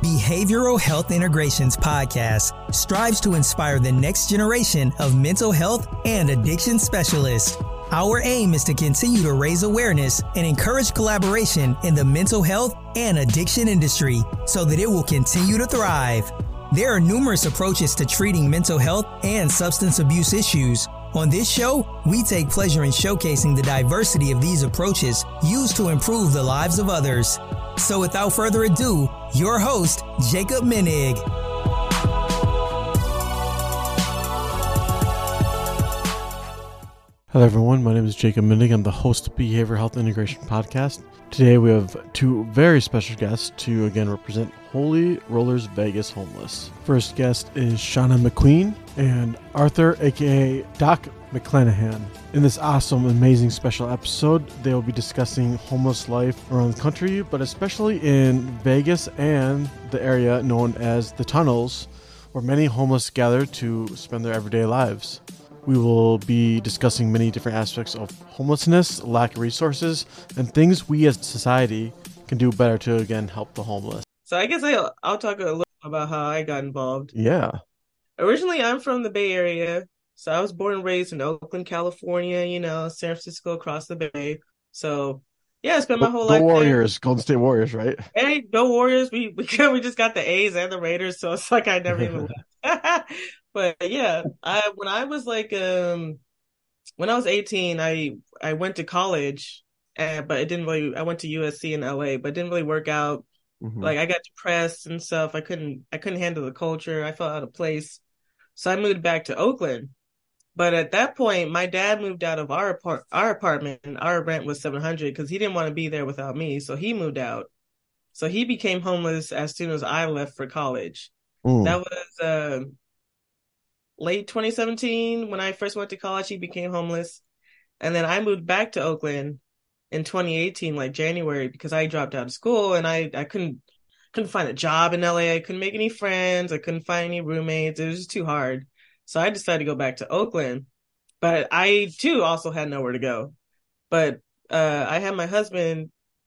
Behavioral Health Integrations podcast strives to inspire the next generation of mental health and addiction specialists. Our aim is to continue to raise awareness and encourage collaboration in the mental health and addiction industry so that it will continue to thrive. There are numerous approaches to treating mental health and substance abuse issues. On this show, we take pleasure in showcasing the diversity of these approaches used to improve the lives of others. So without further ado, your host, Jacob Menig. Hello everyone, my name is Jacob Menig. I'm the host of Behavioral Health Integration Podcast. Today we have two very special guests to again represent Holy Rollers Vegas Homeless. First guest is Shauna McQueen and Arthur, aka Doc McClanahan. In this awesome, amazing special episode, they will be discussing homeless life around the country, but especially in Vegas and the area known as the Tunnels, where many homeless gather to spend their everyday lives. We will be discussing many different aspects of homelessness, lack of resources, and things we as a society can do better to, again, help the homeless. So I guess I'll talk a little about how I got involved. Yeah. Originally, I'm from the Bay Area. So I was born and raised in Oakland, California, San Francisco across the Bay. So yeah, I spent my whole life The Warriors, there. Golden State Warriors, right? Hey, go Warriors. We just got the A's and the Raiders, so it's like I never even left. But yeah, when I was 18, I went to college, but it didn't really. I went to USC in LA, but it didn't really work out. Mm-hmm. Like I got depressed and stuff. I couldn't handle the culture. I felt out of place, so I moved back to Oakland. But at that point, my dad moved out of our apartment, and our rent was $700 because he didn't want to be there without me. So he moved out. So he became homeless as soon as I left for college. That was late 2017 when I first went to college. He became homeless, and then I moved back to Oakland in 2018, like January, because I dropped out of school and I couldn't find a job in LA. I couldn't make any friends. I couldn't find any roommates. It was just too hard. So I decided to go back to Oakland, but I too also had nowhere to go. But I had my husband,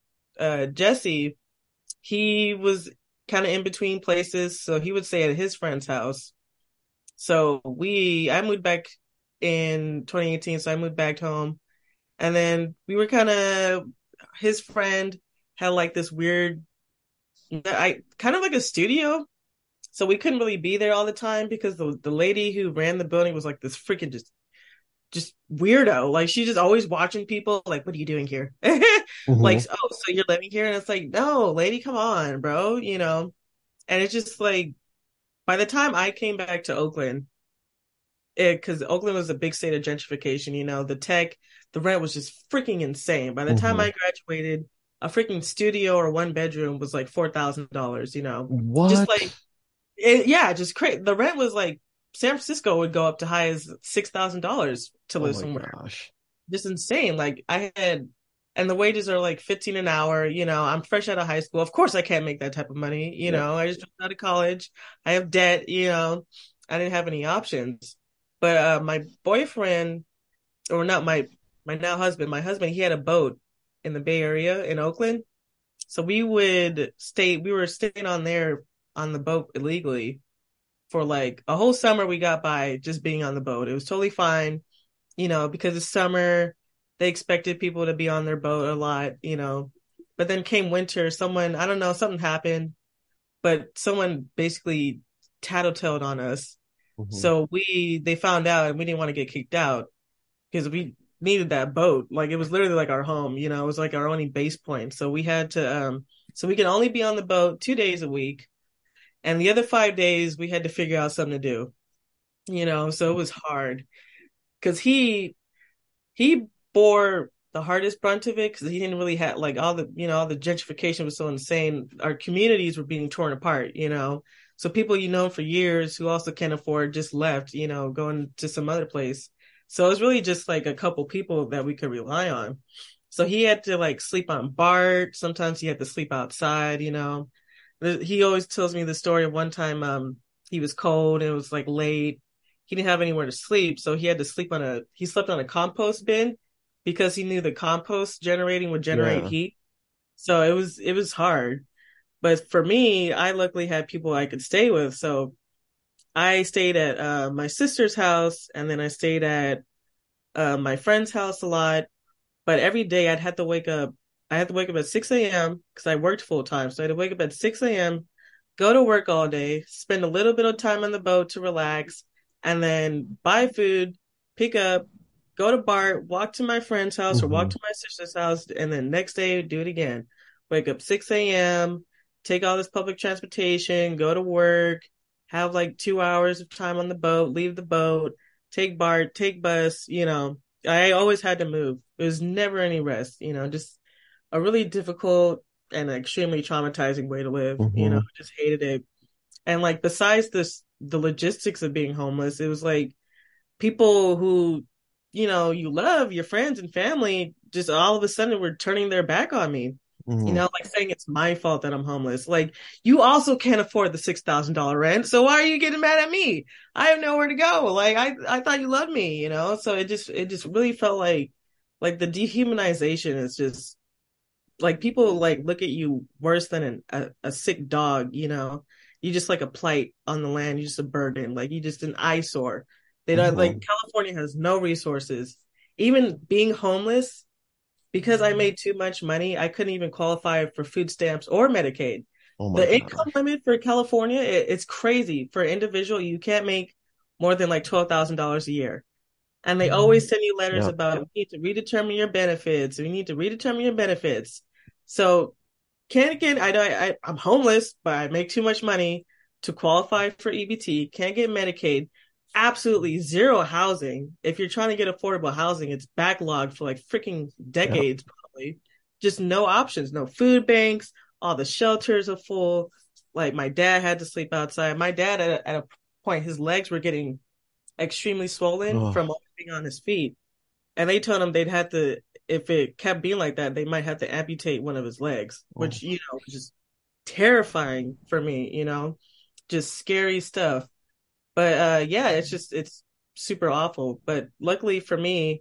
Jesse. He was kind of in between places, so he would stay at his friend's house. So I moved back in 2018, so I moved back home. And then we were his friend had like this weird, kind of like a studio. So we couldn't really be there all the time because the lady who ran the building was like this freaking just weirdo. Like she's just always watching people. Like, what are you doing here? Mm-hmm. Like, oh, so you're living here? And it's like, no, lady, come on, bro. And it's just like, by the time I came back to Oakland, because Oakland was a big state of gentrification, the rent was just freaking insane. By the time I graduated, a freaking studio or one bedroom was like $4,000, What? Just like, just crazy. The rent was like, San Francisco would go up to high as $6,000 to live somewhere. Gosh. Just insane. Like and the wages are like $15 an hour. I'm fresh out of high school. Of course I can't make that type of money. I just dropped out of college. I have debt, I didn't have any options. But my boyfriend, or not my now husband, he had a boat in the Bay Area in Oakland. So we were staying on the boat illegally for like a whole summer. We got by just being on the boat. It was totally fine, because it's summer. They expected people to be on their boat a lot, but then came winter, something happened, but someone basically tattletailed on us. Mm-hmm. So they found out and we didn't want to get kicked out because we needed that boat. Like it was literally like our home, it was like our only base point. So we had to, so we could only be on the boat 2 days a week. And the other 5 days we had to figure out something to do, so it was hard because he bore the hardest brunt of it because he didn't really have like all the gentrification was so insane. Our communities were being torn apart, so people for years who also can't afford just left, going to some other place. So it was really just like a couple people that we could rely on. So he had to like sleep on BART. Sometimes he had to sleep outside, He always tells me the story of one time he was cold and it was like late. He didn't have anywhere to sleep, so he had to sleep he slept on a compost bin because he knew the compost generating would generate heat. So it was hard. But for me, I luckily had people I could stay with. So I stayed at my sister's house, and then I stayed at my friend's house a lot. But every day I'd have to wake up. I had to wake up at 6 a.m. because I worked full time. So I had to wake up at 6 a.m., go to work all day, spend a little bit of time on the boat to relax, and then buy food, pick up, go to BART, walk to my friend's house or walk to my sister's house, and then next day do it again. Wake up 6 a.m., take all this public transportation, go to work, have like 2 hours of time on the boat, leave the boat, take BART, take bus, I always had to move. It was never any rest, just a really difficult and extremely traumatizing way to live. Just hated it. And like, besides the logistics of being homeless, it was like people who, you love, your friends and family, just all of a sudden were turning their back on me. Like saying it's my fault that I'm homeless. Like, you also can't afford the $6,000 rent, so why are you getting mad at me? I have nowhere to go. Like, I thought you loved me, So it just really felt like the dehumanization is just like, people like look at you worse than a sick dog. You just like a plight on the land. You're just a burden. Like, you just an eyesore. They don't like, California has no resources. Even being homeless, because I made too much money, I couldn't even qualify for food stamps or Medicaid. The income limit for California, it's crazy. For an individual, you can't make more than like $12,000 a year. And they always send you letters about, we need to redetermine your benefits. We need to redetermine your benefits. So can't get, I'm homeless, but I make too much money to qualify for EBT. Can't get Medicaid. Absolutely zero housing. If you're trying to get affordable housing, it's backlogged for like freaking decades, probably. Just no options, no food banks. All the shelters are full. Like, my dad had to sleep outside. My dad, at a point, his legs were getting extremely swollen from being on his feet. And they told him they'd have to, if it kept being like that, they might have to amputate one of his legs, which, was just terrifying for me, just scary stuff. But it's super awful. But luckily for me,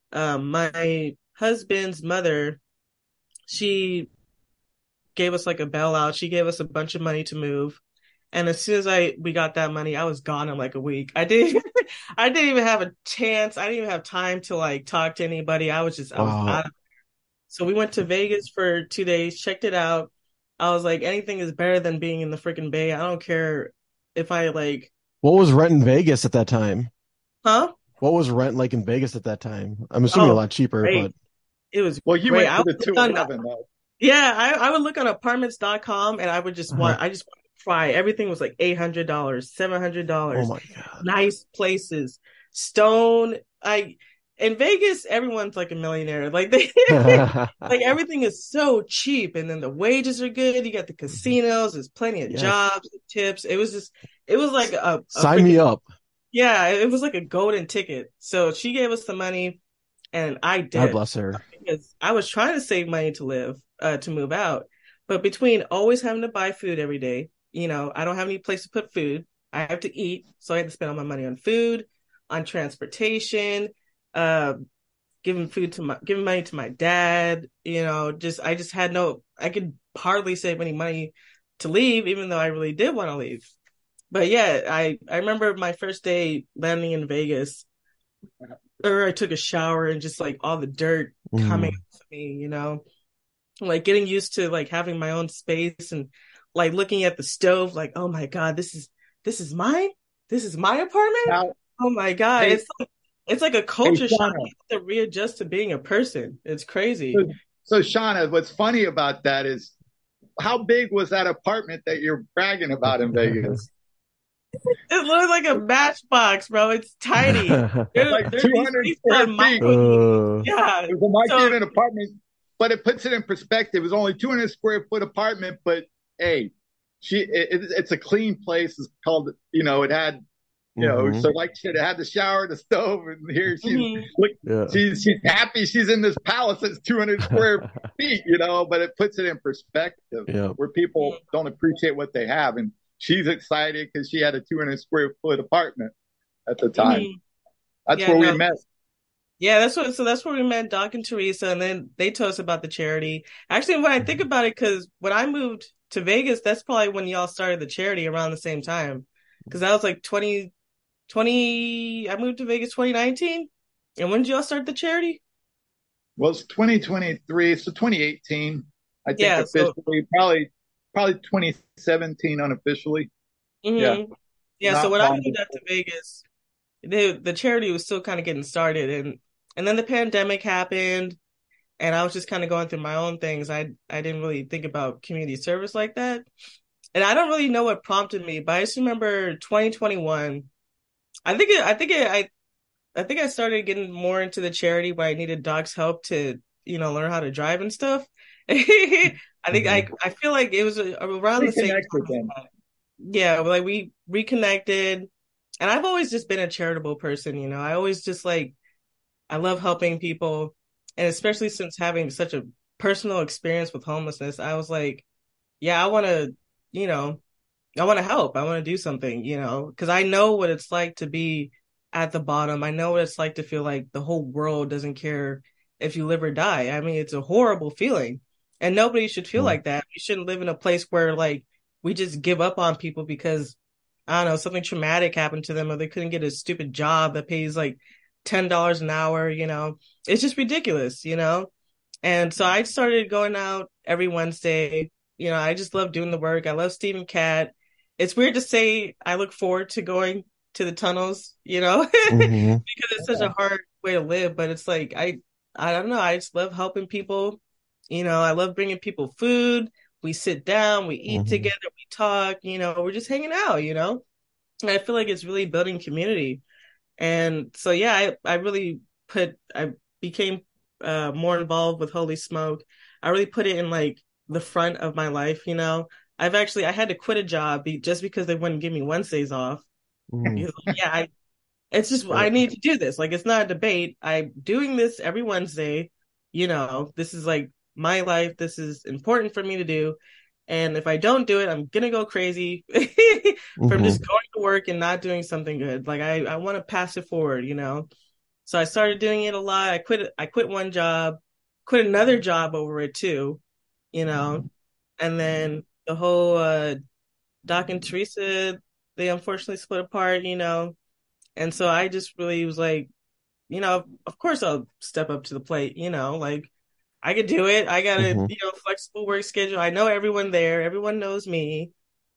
my husband's mother, she gave us like a bailout. She gave us a bunch of money to move. And as soon as we got that money, I was gone in like a week. I didn't even have a chance. I didn't even have time to like talk to anybody. I was out of there. So we went to Vegas for 2 days, checked it out. I was like, anything is better than being in the freaking Bay. I don't care if I like. What was rent in Vegas at that time? Huh? What was rent like in Vegas at that time? I'm assuming a lot cheaper, great. but it was well. You great. went to the 211 though. Yeah, I would look on apartments.com and I would just want to try. Everything was like $800, $700. Oh my God. Nice places. Stone. In Vegas, everyone's like a millionaire. Like like everything is so cheap, and then the wages are good. You got the casinos. There's plenty of jobs, tips. It was like a sign me up. Yeah, it was like a golden ticket. So she gave us the money, and I did. God bless her. Because I was trying to save money to live, to move out, but between always having to buy food every day, I don't have any place to put food. I have to eat, so I had to spend all my money on food, on transportation. Giving money to my dad, I just had I could hardly save any money to leave, even though I really did want to leave. But yeah, I remember my first day landing in Vegas, or I took a shower and just like all the dirt coming to me, like getting used to like having my own space and like looking at the stove, like, oh my God, this is mine. This is my apartment. Now, oh my God. It's like a culture shock. Shauna, You have to readjust to being a person. It's crazy. So Shauna, what's funny about that is, how big was that apartment that you're bragging about in Vegas? It looks like a matchbox, bro. It's tiny. Like 200 square feet. Yeah. It was a market apartment, but it puts it in perspective. It was only 200 square foot apartment, but hey, it's a clean place. It's called, it had, so like she said, it had the shower, the stove, and here she's happy she's in this palace that's 200 square feet, but it puts it in perspective where people don't appreciate what they have. And she's excited because she had a 200 square foot apartment at the time. That's where we met. Yeah, that's where we met Doc and Teresa, and then they told us about the charity. Actually, when I think about it, because when I moved to Vegas, that's probably when y'all started the charity around the same time. Because I was like 2020, I moved to Vegas 2019. And when did y'all start the charity? Well, it's 2023, so 2018, I think Yeah, so officially, probably 2017 unofficially. Yeah, yeah, so not when I long moved out to Vegas, the charity was still kind of getting started, and then the pandemic happened, and I was just kind of going through my own things. I didn't really think about community service like that. And I don't really know what prompted me, but I just remember 2021. I think I started getting more into the charity when I needed Doc's help to, learn how to drive and stuff. I feel like it was around the same reconnect with time. them. Yeah, like we reconnected, and I've always just been a charitable person, I always just like I love helping people, and especially since having such a personal experience with homelessness, I was like, yeah, you know, I want to help. I want to do something, because I know what it's like to be at the bottom. I know what it's like to feel like the whole world doesn't care if you live or die. I mean, it's a horrible feeling, and nobody should feel like that. We shouldn't live in a place where like we just give up on people because I don't know, something traumatic happened to them or they couldn't get a stupid job that pays like $10 an hour, It's just ridiculous. And so I started going out every Wednesday. I just love doing the work. I love Stephen Cat. It's weird to say I look forward to going to the tunnels, because it's such a hard way to live. But it's like, I don't know. I just love helping people. I love bringing people food. We sit down, we eat together, we talk, we're just hanging out. And I feel like it's really building community. And so, yeah, I became more involved with Holy Smoke. I really put it in like the front of my life. I had to quit a job just because they wouldn't give me Wednesdays off. Yeah, it's just, I need to do this. Like, it's not a debate. I'm doing this every Wednesday. This is like my life. This is important for me to do. And if I don't do it, I'm going to go crazy from just going to work and not doing something good. Like I want to pass it forward, So I started doing it a lot. I quit one job, quit another job over it too, and then the whole Doc and Teresa, they unfortunately split apart, and so I just really was like, of course I'll step up to the plate, like I could do it. I got a, flexible work schedule. I know everyone there. Everyone knows me,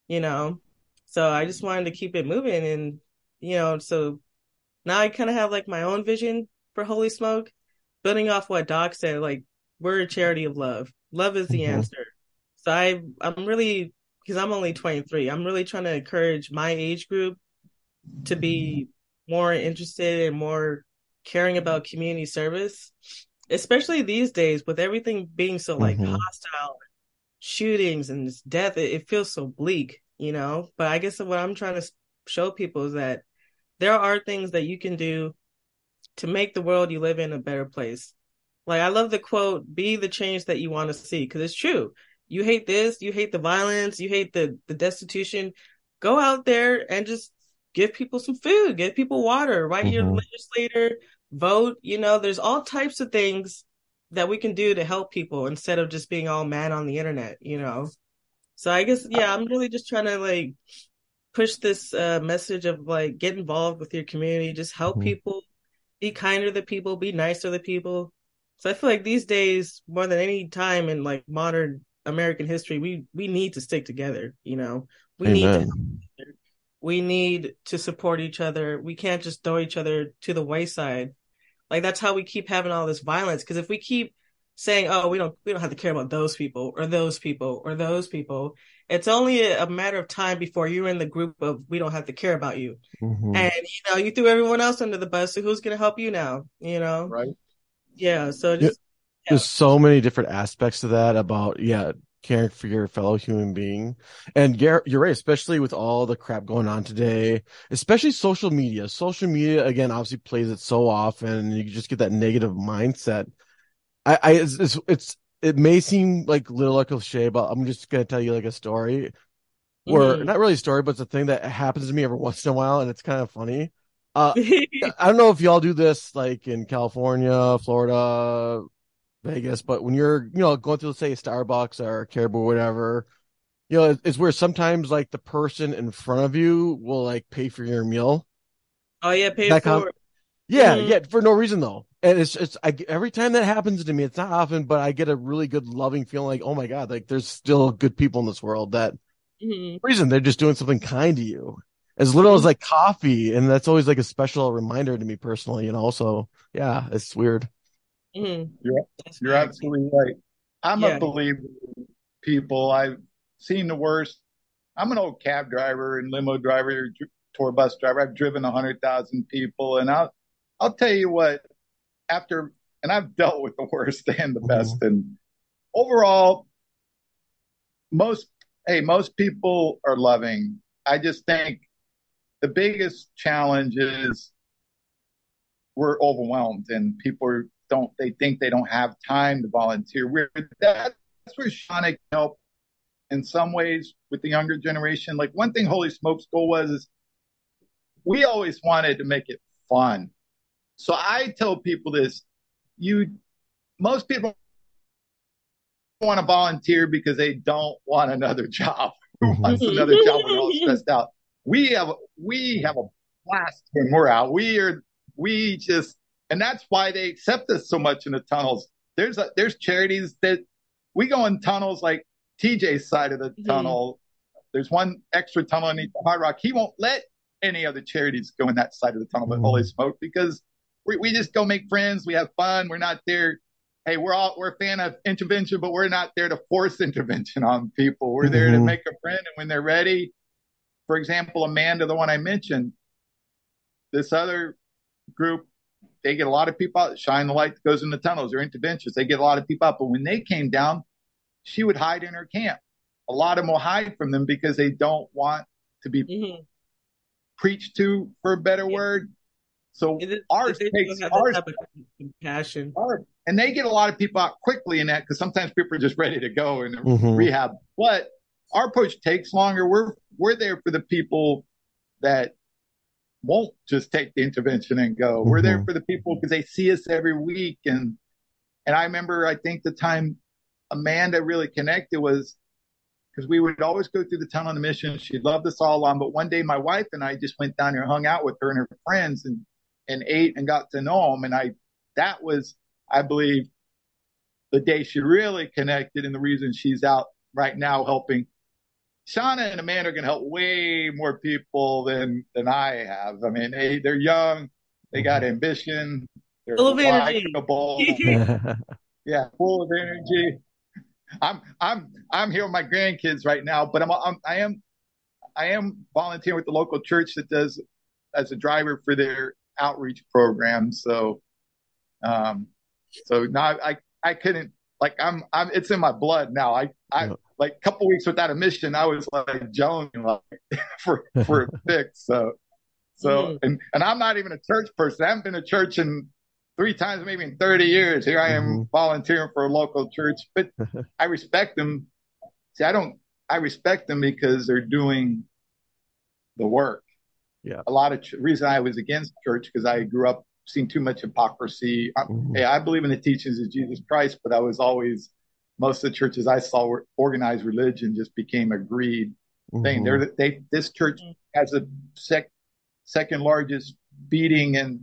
so I just wanted to keep it moving. And, so now I kind of have like my own vision for Holy Smoke, building off what Doc said, like we're a charity of love. Love is the answer. So I'm really, because I'm only 23, I'm really trying to encourage my age group to be more interested and more caring about community service, especially these days with everything being so like hostile, shootings and death. It feels so bleak, But I guess what I'm trying to show people is that there are things that you can do to make the world you live in a better place. Like I love the quote, "Be the change that you want to see," because it's true. You hate this, you hate the violence, you hate the destitution. Go out there and just give people some food, give people water, write your legislator, vote. There's all types of things that we can do to help people instead of just being all mad on the internet, So I guess, yeah, I'm really just trying to like push this message of like get involved with your community, just help people, be kinder to people, be nicer to people. So I feel like these days, more than any time in like modern American history, we need to stick together, we need to support each other. We can't just throw each other to the wayside. Like that's how we keep having all this violence. Because if we keep saying, "Oh, we don't have to care about those people or those people or those people," it's only a matter of time before you're in the group of we don't have to care about you. And you threw everyone else under the bus. So who's going to help you now? Right. Yeah. So just there's so many different aspects to that about caring for your fellow human being. And you're right, especially with all the crap going on today, especially social media. Social media, again, obviously plays it so often, and you just get that negative mindset. It may seem like a little like a cliche, but I'm just going to tell you like a story where, not really a story, but it's a thing that happens to me every once in a while, and it's kind of funny. I don't know if y'all do this like in California, Florida, Vegas, but when you're, going through, say, Starbucks or Caribou or whatever, it's where sometimes like the person in front of you will like pay for your meal. Oh yeah, pay That it com- forward. yeah, Mhm. yeah, for no reason though. And every time that happens to me, it's not often, but I get a really good loving feeling like, oh my God, like there's still good people in this world that Mhm. reason they're just doing something kind to you. As little as Mhm. like coffee, and that's always like a special reminder to me personally, So yeah, it's weird. Mhm. You're That's you're facts. absolutely right. I'm a Yeah. believer in people. I've seen the worst. I'm an old cab driver and limo driver, tour bus driver. I've driven 100,000 people, and I'll tell you what. After and I've dealt with the worst and the best, Hmm. and overall, most most people are loving. I just think the biggest challenge is we're overwhelmed and people don't they think they don't have time to volunteer. That's where Shauna can help in some ways with the younger generation. Like one thing Holy Smoke's goal was is we always wanted to make it fun. So I tell people this, you most people want to volunteer because they don't want another job. Who wants another job when you're all Mhm. stressed out? We have a blast when we're out. We just and that's why they accept us so much in the tunnels. There's charities that we go in tunnels like TJ's side of the Mhm. tunnel. There's one extra tunnel underneath the Hard Rock. He won't let any other charities go in that side of the tunnel but Holy Hmm. Smoke because we just go make friends. We have fun. We're not there. Hey, we're a fan of intervention, but we're not there to force intervention on people. We're there to Hmm. make a friend, and when they're ready, for example, Amanda, the one I mentioned, this other group, they get a lot of people out. Shine the light that goes in the tunnels. They're interventions. They get a lot of people out, but when they came down, she would hide in her camp. A lot of them will hide from them because they don't want to be Mhm. preached to, for a better Yeah. word. So They still have that type of compassion. and they get a lot of people out quickly in that because sometimes people are just ready to go in Hmm. rehab. But our approach takes longer. We're there for the people that won't just take the intervention and go. We're there Hmm. for the people because they see us every week. And I remember I think the time Amanda really connected was because we would always go through the town on the mission. She loved us all on, but one day my wife and I just went down there and hung out with her and her friends and ate and got to know them. And that was, I believe, the day she really connected and the reason she's out right now helping. Shauna and Amanda are going to help way more people than I have. I mean, they're young, they got Hmm. ambition, they're Full of energy. likable, yeah, full of energy. I'm here with my grandkids right now, but I am volunteering with the local church that does as a driver for their outreach program. Um, so now I couldn't like I'm it's in my blood now. I Yeah. like a couple weeks without a mission, I was like joning like for a fix. So Mhm. and I'm not even a church person. I haven't been to church in 3 times, maybe in 30 years. Here I am Hmm. volunteering for a local church, but I respect them. See, I respect them because they're doing the work. Yeah. A lot of reason I was against church because I grew up seeing too much hypocrisy. Hmm. Hey, I believe in the teachings of Jesus Christ, but I was always most of the churches I saw were organized religion just became a greed thing. Hmm. This church has a second largest beating in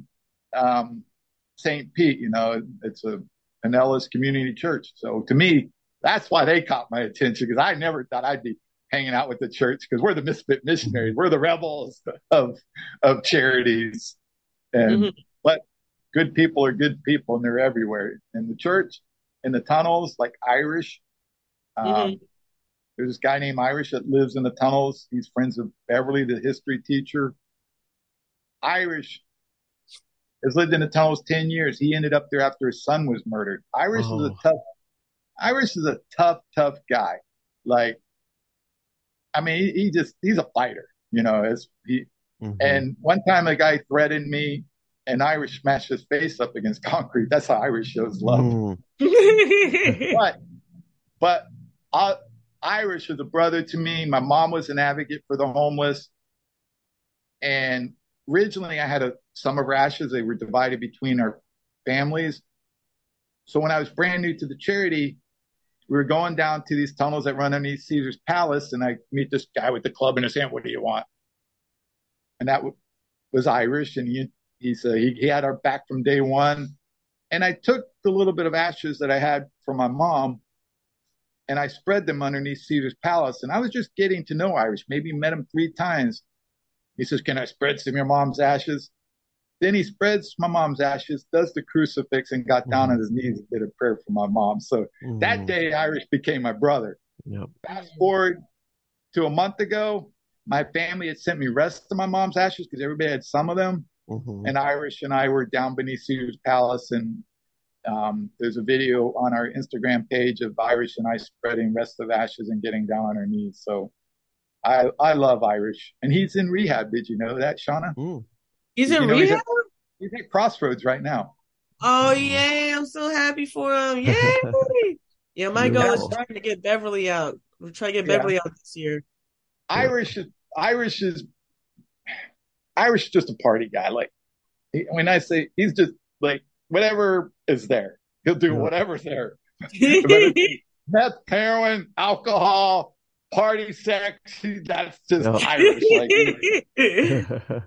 St. Pete. It's a Pinellas Community Church. So to me, that's why they caught my attention because I never thought I'd be hanging out with the church because we're the misfit missionaries. We're the rebels of charities. And Mhm. but good people are good people and they're everywhere. In the church, in the tunnels, like Irish. Um, Mhm. there's this guy named Irish that lives in the tunnels. He's friends with Beverly, the history teacher. Irish has lived in the tunnels 10 years. He ended up there after his son was murdered. Oh. Irish is a tough guy. Like, I mean, he's a fighter, Hmm. and one time a guy threatened me and Irish smashed his face up against concrete. That's how Irish shows love. Hmm. But, but Irish is a brother to me. My mom was an advocate for the homeless. And originally I had a summer rashes. They were divided between our families. So when I was brand new to the charity, we were going down to these tunnels that run underneath Caesar's Palace, and I meet this guy with the club in his hand. What do you want? And that was Irish, and he had our back from day one. And I took the little bit of ashes that I had from my mom, and I spread them underneath Caesar's Palace. And I was just getting to know Irish. Maybe met him 3 times. He says, "Can I spread some of your mom's ashes?" Then he spreads my mom's ashes, does the crucifix, and got down on his knees and did a prayer for my mom. So that day, Irish became my brother. Yep. Fast forward to a month ago, my family had sent me rest of my mom's ashes because everybody had some of them. And Irish and I were down beneath Caesar's Palace, and there's a video on our Instagram page of Irish and I spreading rest of ashes and getting down on our knees. So I love Irish, and he's in rehab. Did you know that, Shauna? He's in rehab? He's at Crossroads right now. Oh, yeah. I'm so happy for him. Yay. Yeah, my goal is trying to get Beverly out. We're trying to get Beverly out this year. Irish is just a party guy. Like, when I say he's just like, whatever is there, he'll do whatever's there. Meth, heroin, alcohol, party, sex. That's just Irish. Like,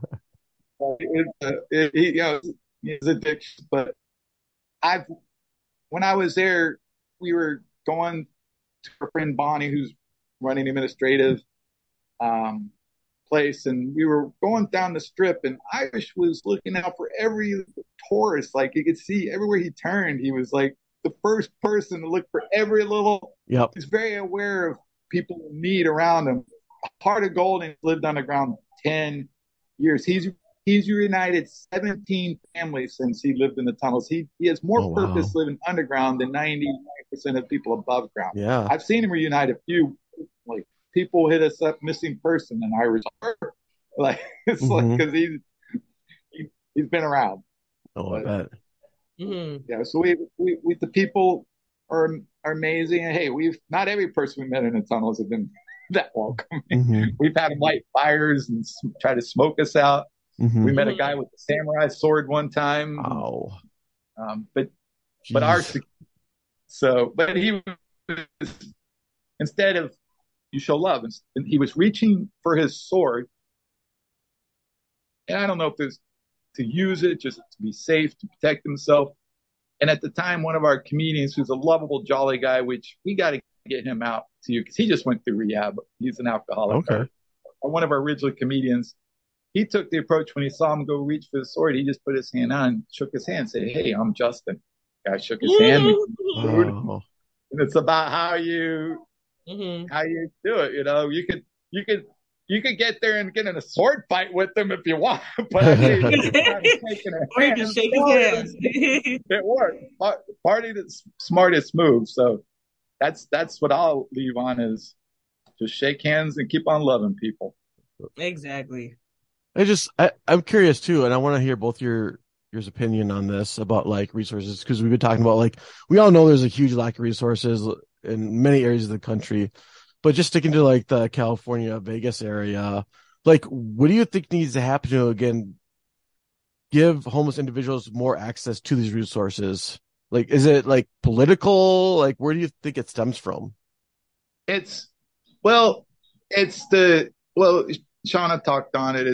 his addiction. But when I was there, we were going to our friend Bonnie, who's running administrative place, and we were going down the strip, and Irish was looking out for every tourist. Like, you could see everywhere he turned, he was like the first person to look for every little. He's very aware of people in need around him. Heart of Gold, and lived underground 10 years. He's reunited 17 families since he lived in the tunnels. He has more purpose living underground than 99% of people above ground. I've seen him reunite a few. Like, people hit us up missing person, and Irish, like, it's like, because he's been around. I bet. Yeah, so we the people are amazing. And hey, not every person we met in the tunnels have been that welcoming. We've had them light fires and try to smoke us out. We met a guy with a samurai sword one time. But he was, instead of you show love, and he was reaching for his sword. And I don't know if it's to use it just to be safe, to protect himself. And at the time, one of our comedians, who's a lovable, jolly guy, which we got to get him out to you because he just went through rehab. He's an alcoholic. One of our original comedians, he took the approach when he saw him go reach for the sword. He just put his hand on, shook his hand, said, "Hey, I'm Justin." Guy shook his hand. And it's about how you do it. You know, you could get there and get in a sword fight with them if you want, but I mean, or you can shake his hand. It works. Party that's smartest move. So that's what I'll leave on, is just shake hands and keep on loving people. Exactly. I'm curious too, and I want to hear both your opinion on this about like resources, because we've been talking about, like, we all know there's a huge lack of resources in many areas of the country, but just sticking to like the California, Vegas area, like, what do you think needs to happen to, again, give homeless individuals more access to these resources? Like, is it like political? Like, where do you think it stems from? Shauna talked on it.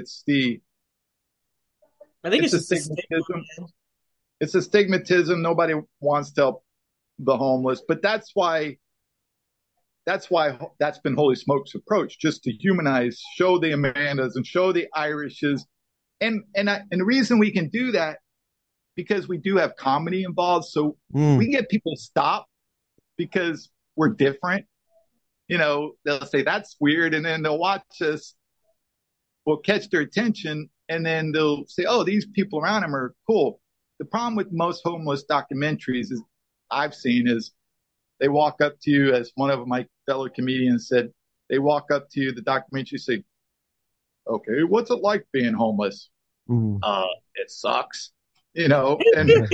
I think it's a stigmatism. It's a stigmatism. Nobody wants to help the homeless, but that's why that's been Holy Smoke's approach, just to humanize, show the Amandas and show the Irishes, and the reason we can do that, because we do have comedy involved, so we can get people to stop because we're different. You know, they'll say that's weird, and then they'll watch us. We'll catch their attention, and then they'll say, "Oh, these people around them are cool." The problem with most homeless documentaries I've seen is they walk up to you, as one of my fellow comedians said, they walk up to you, the documentary, say, "Okay, what's it like being homeless?" It sucks, you know. And, and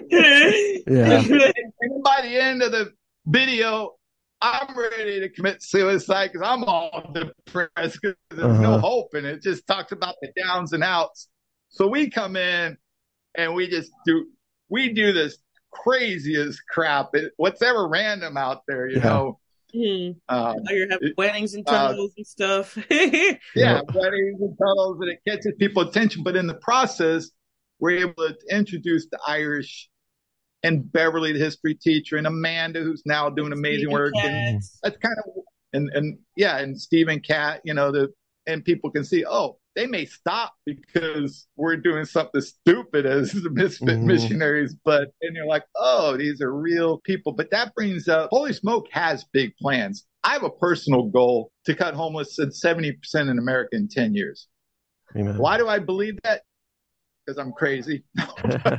by the end of the video, I'm ready to commit suicide because I'm all depressed because there's no hope, and it just talks about the downs and outs. So we come in and we do this craziest crap. What's ever random out there, you know? Mm-hmm. You're having weddings and tunnels and stuff. Yeah, weddings and tunnels, and it catches people's attention. But in the process, we're able to introduce the Irish and Beverly, the history teacher, and Amanda, who's now doing amazing work. And that's kind of, and Stephen Catt, you know, and people can see, oh, they may stop because we're doing something stupid as the misfit missionaries, and you're like, oh, these are real people. But that brings up, Holy Smoke has big plans. I have a personal goal to cut homeless at 70% in America in 10 years. Amen. Why do I believe that? Because I'm crazy. But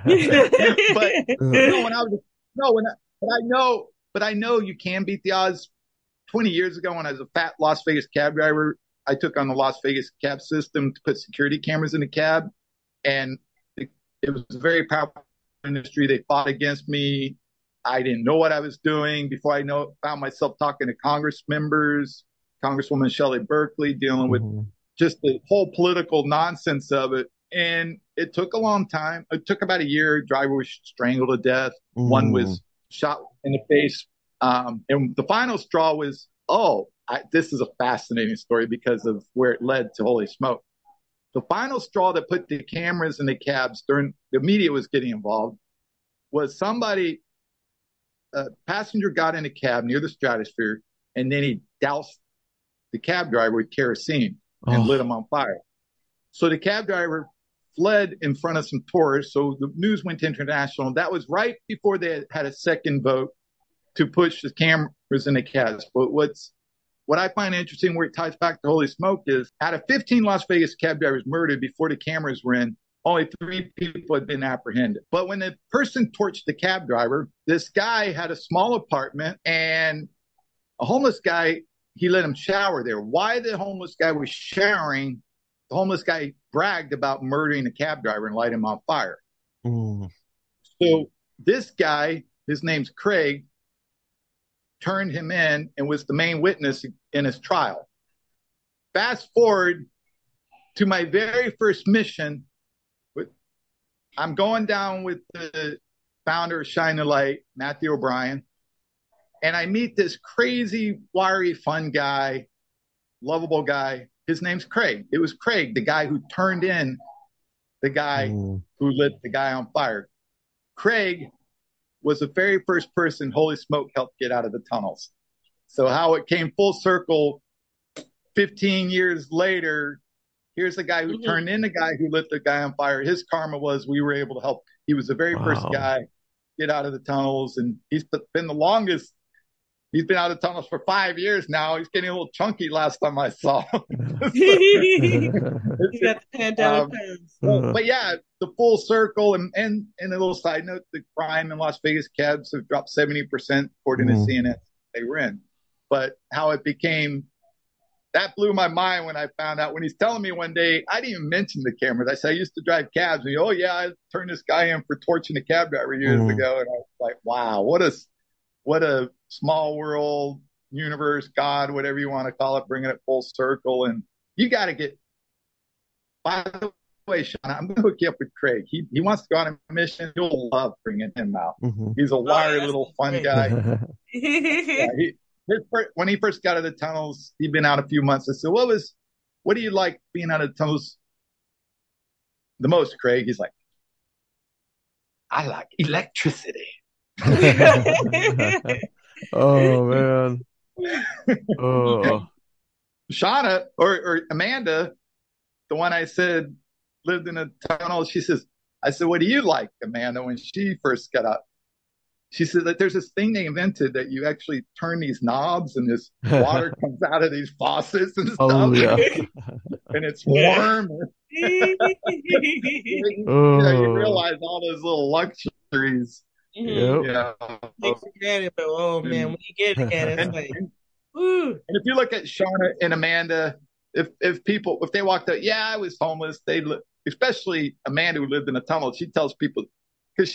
I know you can beat the odds. 20 years ago, when I was a fat Las Vegas cab driver, I took on the Las Vegas cab system to put security cameras in the cab, and it was a very powerful industry. They fought against me. I didn't know what I was doing. Before I found myself talking to Congress members, Congresswoman Shelley Berkeley, dealing with just the whole political nonsense of it. And it took a long time. It took about a year. Driver was strangled to death. One was shot in the face. And the final straw was, this is a fascinating story because of where it led to Holy Smoke. The final straw that put the cameras in the cabs during the media was getting involved was a passenger got in a cab near the Stratosphere, and then he doused the cab driver with kerosene and lit him on fire. So the cab driver fled in front of some tourists. So the news went to international. That was right before they had a second vote to push the cameras in the cabs. But what I find interesting, where it ties back to Holy Smoke, is out of 15 Las Vegas cab drivers murdered before the cameras were in, only 3 people had been apprehended. But when the person torched the cab driver, this guy had a small apartment, and a homeless guy, he let him shower there. Why the homeless guy was showering, the homeless guy bragged about murdering the cab driver and light him on fire. So this guy, his name's Craig, turned him in and was the main witness in his trial. Fast forward to my very first mission. I'm going down with the founder of Shine the Light, Matthew O'Brien, and I meet this crazy, wiry, fun guy, lovable guy. His name's Craig. It was Craig, the guy who turned in the guy who lit the guy on fire. Craig was the very first person Holy Smoke helped get out of the tunnels. So how it came full circle 15 years later, here's the guy who turned in the guy who lit the guy on fire. His karma was we were able to help. He was the very first guy get out of the tunnels, and he's been the longest. He's been out of tunnels for 5 years now. He's getting a little chunky last time I saw him. He got the pandemic pounds. But yeah, the full circle. And a little side note, the crime in Las Vegas cabs have dropped 70% according to CNN they were in. But how it became, that blew my mind when I found out. When he's telling me one day, I didn't even mention the cameras. I said, I used to drive cabs. And he, I turned this guy in for torching a cab driver years ago. And I was like, wow, what a small world, universe, God, whatever you want to call it, bringing it full circle. And you got to get, by the way, Sean, I'm going to hook you up with Craig. He wants to go on a mission. You'll love bringing him out. He's a wiry little fun guy. When he first got out of the tunnels, he'd been out a few months. I said, what do you like being out of the tunnels the most, Craig? He's like, I like electricity. Oh man. Shauna or Amanda, the one I said lived in a tunnel, I said, what do you like, Amanda, when she first got up? She said that there's this thing they invented that you actually turn these knobs and this water comes out of these faucets and stuff. Oh, yeah. And it's warm. You realize all those little luxuries. Take for granted, but man, when you get it again, it's like, woo. And if you look at Shauna and Amanda, if they walked out, I was homeless. Especially Amanda, who lived in a tunnel. She tells people, because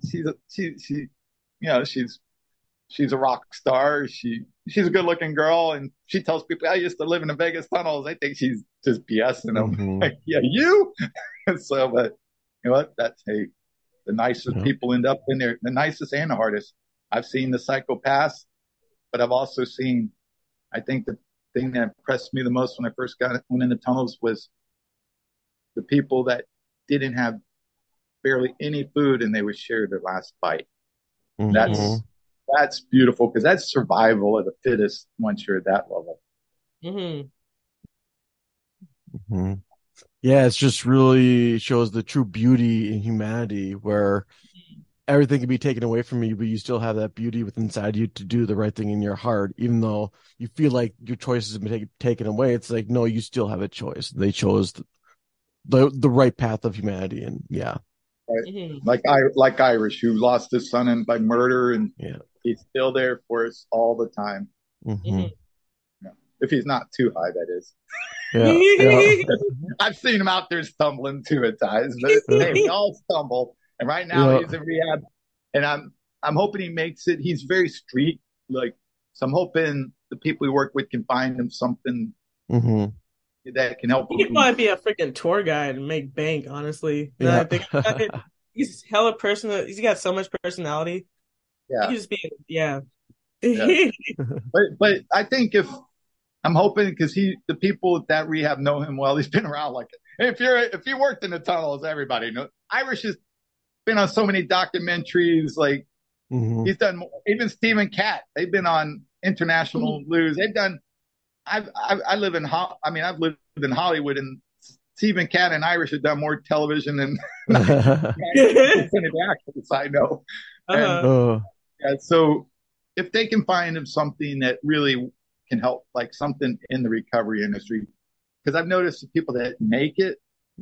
she's a rock star. She's a good looking girl, and she tells people, I used to live in the Vegas tunnels. They think she's just BSing them. Like, you. So, but you know what? That's hate. The nicest people end up in there, the nicest and the hardest. I've seen the psychopaths, but I've also seen, I think the thing that impressed me the most when I first went in the tunnels was the people that didn't have barely any food and they would share their last bite. Mm-hmm. That's beautiful because that's survival of the fittest once you're at that level. Mm-hmm. Mm-hmm. Yeah, it's just really shows the true beauty in humanity where everything can be taken away from you, but you still have that beauty within inside you to do the right thing in your heart, even though you feel like your choices have been taken away. It's like, no, you still have a choice. They chose the right path of humanity, and yeah. Right. Mm-hmm. Like Irish, who lost his son by murder, and he's still there for us all the time. Mm-hmm. Yeah. If he's not too high, that is. Yeah. I've seen him out there stumbling too at times, but hey, we all stumble. And right now he's in rehab, and I'm hoping he makes it. He's very street like, so I'm hoping the people we work with can find him something that can help him. He could probably be a freaking tour guide and make bank. Honestly, I think he's hella personal. He's got so much personality. Yeah, he could just be but I think I'm hoping because the people at that rehab know him well. He's been around like if you worked in the tunnels, everybody knows. Irish has been on so many documentaries. Like he's done even Stephen Catt. They've been on international news. They've done. I've lived in Hollywood, and Stephen Catt and Irish have done more television than the actors I know. And, so if they can find him something that really can help, like something in the recovery industry, because I've noticed the people that make it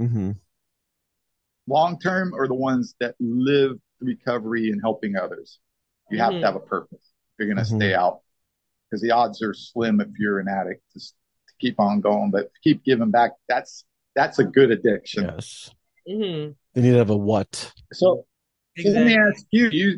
long term are the ones that live recovery and helping others. You have to have a purpose if you're going to stay out, because the odds are slim if you're an addict to keep on going, but keep giving back. That's a good addiction. Yes. They need to have a what. So let me ask you.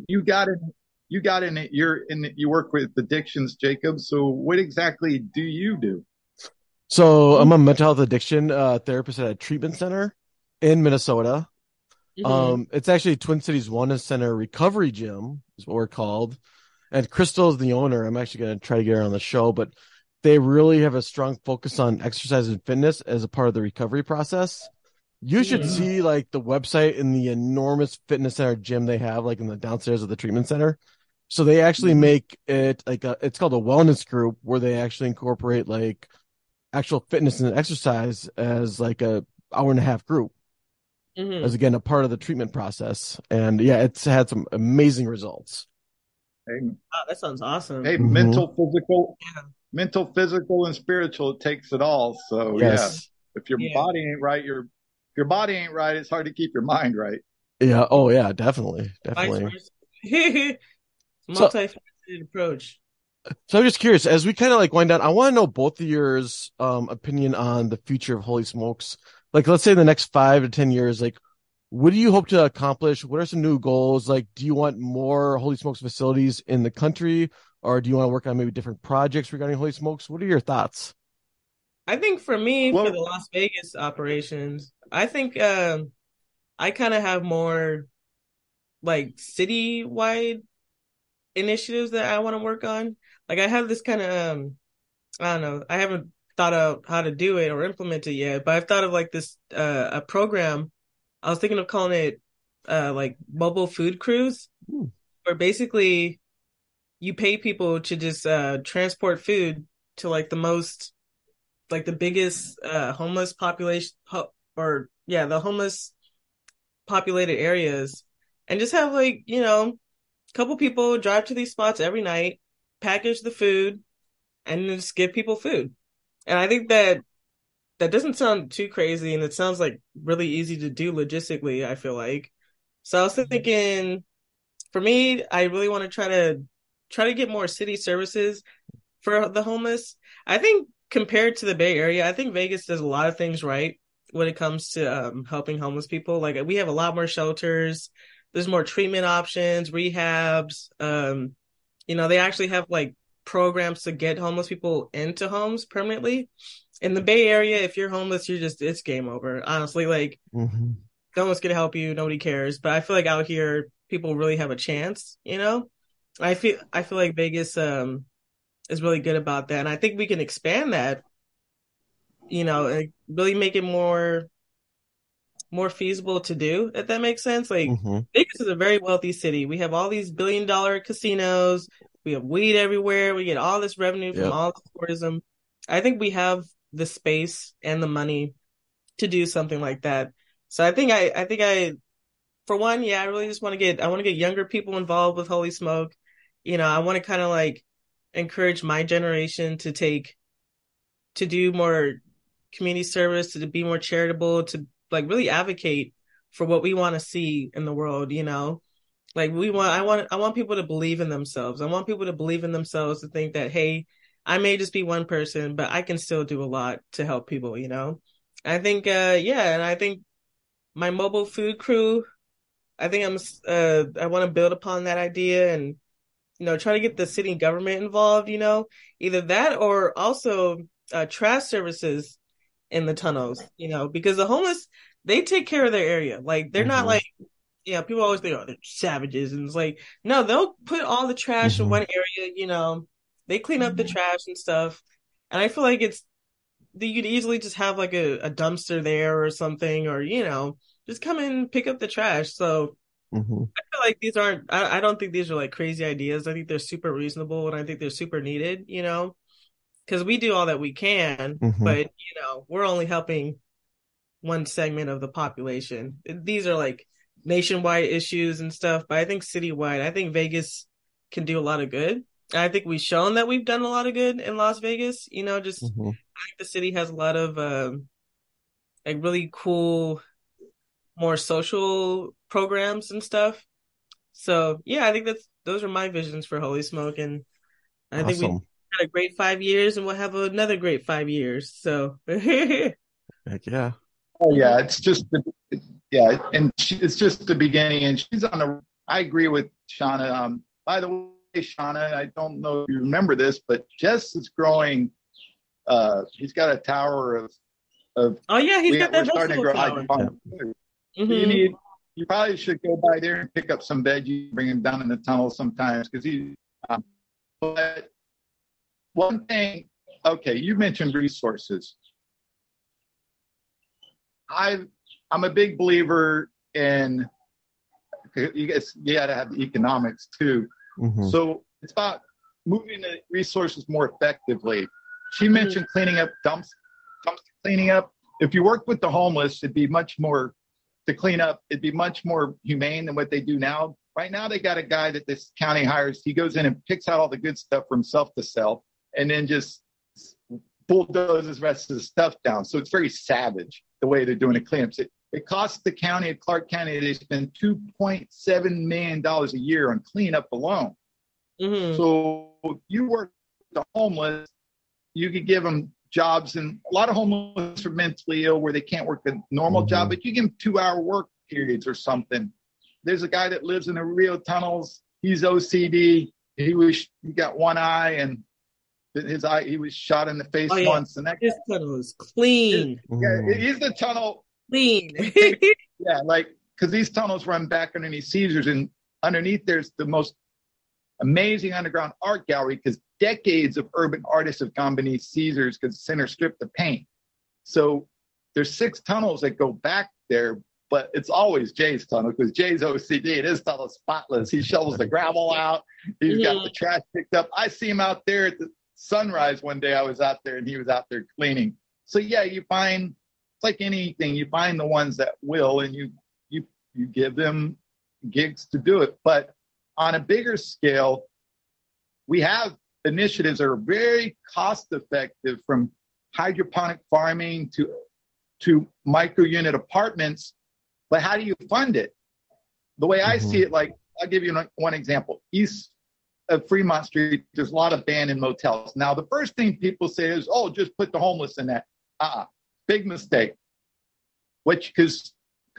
You work with addictions, Jacob. So what exactly do you do? So I'm a mental health addiction therapist at a treatment center in Minnesota. It's actually Twin Cities Wellness Center Recovery Gym is what we're called. And Crystal is the owner. I'm actually going to try to get her on the show, but they really have a strong focus on exercise and fitness as a part of the recovery process. You should see like the website and the enormous fitness center gym they have like in the downstairs of the treatment center. So they actually make it like it's called a wellness group where they actually incorporate like actual fitness and exercise as like a hour and a half group as again, a part of the treatment process. And yeah, it's had some amazing results. Hey, that sounds awesome. Hey, mental, physical, and spiritual, it takes it all. So if your body ain't right, if your body ain't right, it's hard to keep your mind right. Yeah. Oh yeah, definitely. Multifaceted approach. So I'm just curious, as we kind of like wind down, I want to know both of yours opinion on the future of Holy Smokes. Like, let's say in the next 5 to 10 years, like, what do you hope to accomplish? What are some new goals? Like, do you want more Holy Smokes facilities in the country, or do you want to work on maybe different projects regarding Holy Smokes? What are your thoughts? I think for me, for the Las Vegas operations, I think I kind of have more like city-wide initiatives that I want to work on. Like I have this kind of, I don't know, I haven't thought out how to do it or implement it yet, but I've thought of like this, a program. I was thinking of calling it like mobile food crews, where basically you pay people to just transport food to like the biggest homeless population the homeless populated areas, and just have like, a couple people drive to these spots every night, package the food, and just give people food. And I think that doesn't sound too crazy, and it sounds like really easy to do logistically, I feel like. So I was thinking, for me, I really want to try to get more city services for the homeless. I think compared to the Bay Area, I think Vegas does a lot of things right when it comes to helping homeless people. Like we have a lot more shelters. There's more treatment options, rehabs. They actually have like programs to get homeless people into homes permanently. In the Bay Area, if you're homeless, it's game over. Honestly, like no one's gonna help you, nobody cares. But I feel like out here, people really have a chance. I feel like Vegas is really good about that, and I think we can expand that. And really make it more feasible to do, if that makes sense. Like Vegas is a very wealthy city. We have all these billion-dollar casinos. We have weed everywhere. We get all this revenue from all the tourism. I think we have the space and the money to do something like that. So I think for one, I really just want to get younger people involved with Holy Smoke. I want to kind of like encourage my generation to do more community service, to be more charitable, to like really advocate for what we want to see in the world. Like I want people to believe in themselves. I want people to believe in themselves, to think that, hey, I may just be one person, but I can still do a lot to help people. I think, and I think my mobile food crew, I think I want to build upon that idea and, try to get the city government involved, either that or also trash services in the tunnels, because the homeless, they take care of their area. Like, they're not like, people always think, oh, they're savages. And it's like, no, they'll put all the trash in one area, they clean up the trash and stuff. And I feel like you could easily just have like a dumpster there or something, or, just come in and pick up the trash. So I feel like I don't think these are like crazy ideas. I think they're super reasonable, and I think they're super needed, because we do all that we can, but, we're only helping one segment of the population. These are like nationwide issues and stuff, but I think citywide, I think Vegas can do a lot of good. And I think we've shown that we've done a lot of good in Las Vegas. I think the city has a lot of like really cool, more social programs and stuff. So I think those are my visions for Holy Smoke, and I think we had a great 5 years, and we'll have another great 5 years. So heck yeah. Oh yeah, it's just it's just the beginning, and I agree with Shauna. By the way, Shauna, I don't know if you remember this, but Jess is growing. He's got a tower of. Oh yeah, he's got that starting to grow tower. You probably should go by there and pick up some veggies, bring him down in the tunnel sometimes, because but one thing, okay, you mentioned resources. I'm a big believer in, you got to have the economics too. So it's about moving the resources more effectively. She mentioned cleaning up dumpster cleaning up. If you work with the homeless, it'd be much more humane than what they do now. Right now, they got a guy that this county hires. He goes in and picks out all the good stuff for himself to sell, and then just bulldozes the rest of the stuff down. So it's very savage the way they're doing the cleanups. It costs the county of Clark County, they spend $2.7 million a year on cleanup alone. So if you work with the homeless, you could give them jobs, and a lot of homeless are mentally ill where they can't work a normal job, but you give them 2-hour work periods or something. There's a guy that lives in the Rio tunnels. He's OCD. He got one eye, and his eye, he was shot in the face once. And his tunnel is clean. He's the tunnel clean. Because these tunnels run back underneath Caesars, and underneath there's the most amazing underground art gallery, because decades of urban artists have gone beneath Caesars because the center stripped the paint. So there's 6 tunnels that go back there, but it's always Jay's tunnel because Jay's OCD and his tunnel is spotless. He shovels the gravel out. He's got the trash picked up. I see him out there at the sunrise one day. I was out there and he was out there cleaning. So you find, it's like anything, you find the ones that will, and you give them gigs to do it. But on a bigger scale, we have initiatives that are very cost effective, from hydroponic farming to micro unit apartments. But how do you fund it? The way I see it, like, I'll give you one example. East of Fremont Street, there's a lot of abandoned motels. Now, the first thing people say is, oh, just put the homeless in that. Big mistake. Because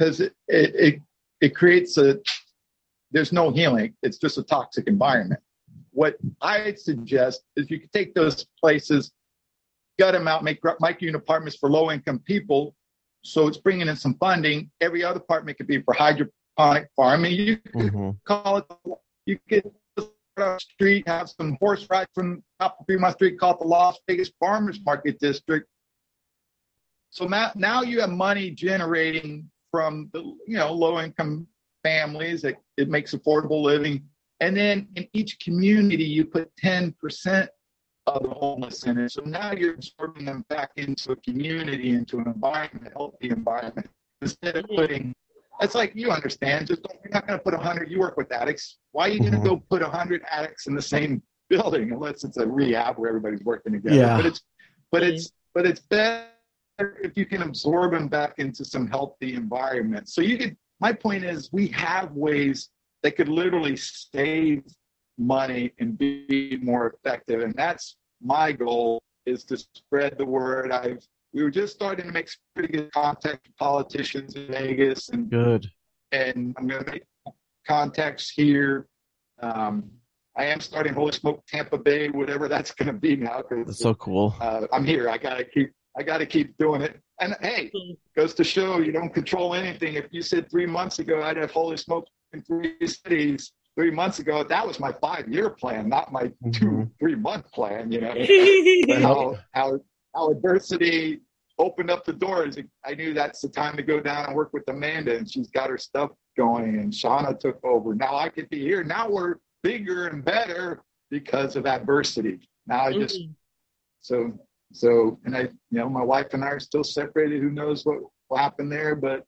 it creates there's no healing. It's just a toxic environment. What I suggest is you could take those places, gut them out, make micro unit apartments for low-income people, So it's bringing in some funding. Every other apartment could be for hydroponic farming. You could call it, you could on the street, have some horse rides from top of Fremont Street, call it the Las Vegas Farmers Market District. So now you have money generating from the low income families. It makes affordable living. And then in each community, you put 10% of the homeless in it. So now you're absorbing them back into a community, into an environment, a healthy environment, instead of putting, it's like, you understand, you're not going to put 100, you work with addicts. Why are you going to go put 100 addicts in the same building, unless it's a rehab where everybody's working together? Yeah. But it's better if you can absorb them back into some healthy environment. So my point is, we have ways that could literally save money and be more effective. And that's my goal, is to spread the word. We were just starting to make pretty good contact with politicians in Vegas, and I'm going to make contacts here. I am starting Holy Smoke Tampa Bay, whatever that's going to be now. That's so cool. I'm here. I got to keep doing it. And hey, goes to show you don't control anything. If you said 3 months ago I'd have Holy Smoke in 3 cities, 3 months ago, that was my 5-year plan, not my 2-3 month plan. But how adversity opened up the doors. I knew that's the time to go down and work with Amanda, and she's got her stuff going, and Shauna took over. Now I could be here. Now we're bigger and better because of adversity. Now I just and I, my wife and I are still separated. Who knows what will happen there? But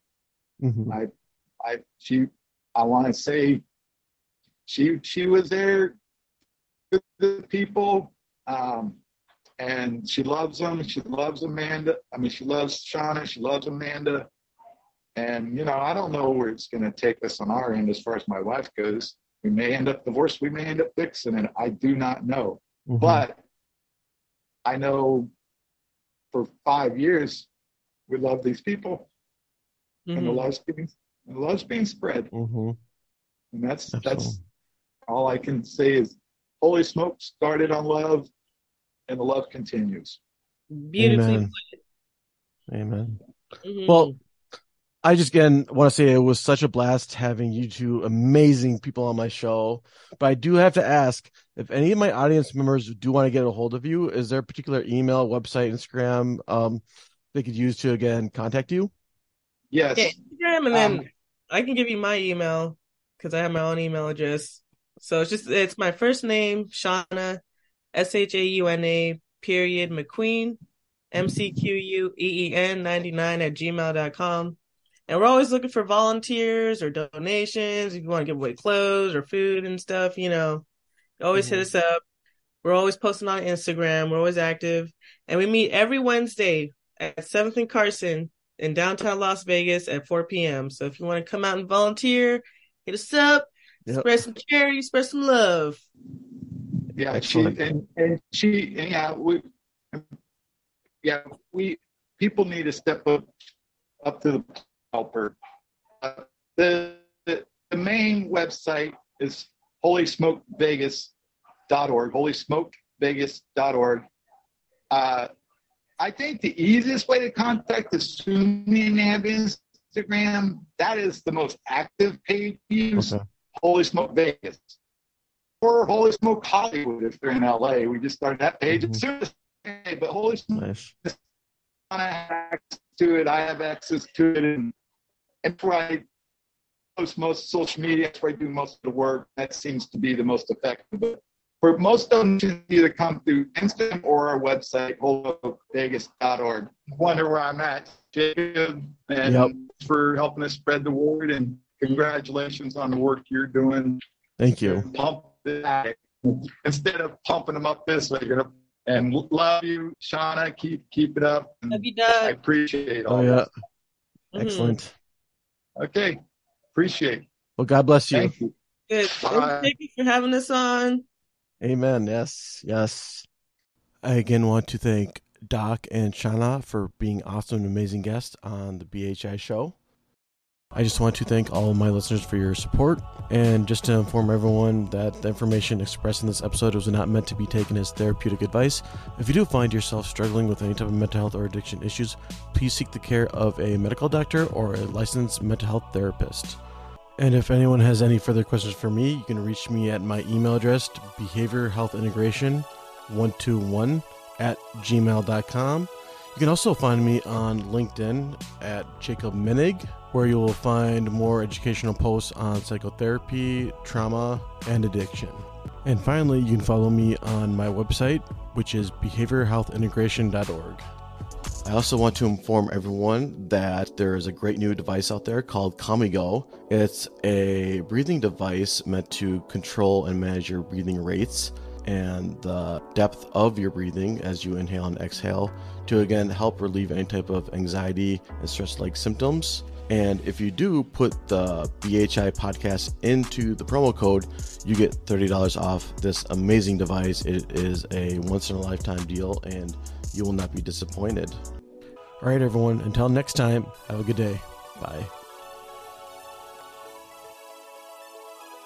I want to say she was there with the people, and she loves them. She loves Amanda. She loves Shauna. She loves Amanda. And, I don't know where it's going to take us on our end as far as my wife goes. We may end up divorced. We may end up fixing it. I do not know. But I know for 5 years, we love these people. And the love's being spread. And that's all I can say is Holy Smoke started on love, and the love continues. Beautifully put. Amen. Well, I just again want to say it was such a blast having you two amazing people on my show. But I do have to ask, if any of my audience members do want to get a hold of you, is there a particular email, website, Instagram they could use to again contact you? Yes. Yeah, Instagram, and then I can give you my email because I have my own email address. So it's my first name, Shauna, SHAUNA, period, McQueen, MCQUEEN 99 @gmail.com. And we're always looking for volunteers or donations. If you want to give away clothes or food and stuff, always hit us up. We're always posting on Instagram. We're always active. And we meet every Wednesday at 7th and Carson in downtown Las Vegas at 4 p.m. So if you want to come out and volunteer, hit us up, spread some charity, spread some love. Yeah, people need to step up to the helper. The main website is holysmokevegas.org, holysmokevegas.org. I think the easiest way to contact, assuming they have Instagram, that is the most active page to use, Holy Smoke Vegas. Or Holy Smoke Hollywood if they're in LA. We just started that page. But Holy Smoke, I have access to it. I have access to it. And where I post most social media, that's where I do most of the work. That seems to be the most effective. But for most of them, to either come through Instagram or our website, holysmokevegas.org. Wonder where I'm at, Jacob, and for helping us spread the word. And congratulations on the work you're doing. Thank you. Pump that instead of pumping them up this way. And love you, Shauna. Keep it up. Love you, Doug. I appreciate all that. Excellent. Okay. Appreciate it. Well, God bless you. Thank you. Good. Thank you for having us on. Amen. Yes. I again want to thank Doc and Shauna for being awesome and amazing guests on the BHI show. I just want to thank all of my listeners for your support, and just to inform everyone that the information expressed in this episode was not meant to be taken as therapeutic advice. If you do find yourself struggling with any type of mental health or addiction issues, please seek the care of a medical doctor or a licensed mental health therapist. And if anyone has any further questions for me, you can reach me at my email address, behaviorhealthintegration121@gmail.com. You can also find me on LinkedIn at Jacob Minig, where you will find more educational posts on psychotherapy, trauma, and addiction. And finally, you can follow me on my website, which is behaviorhealthintegration.org. I also want to inform everyone that there is a great new device out there called CalmiGo. It's a breathing device meant to control and manage your breathing rates and the depth of your breathing as you inhale and exhale to, again, help relieve any type of anxiety and stress-like symptoms. And if you do put the BHI podcast into the promo code, you get $30 off this amazing device. It is a once-in-a-lifetime deal, and you will not be disappointed. All right, everyone, until next time, have a good day. Bye.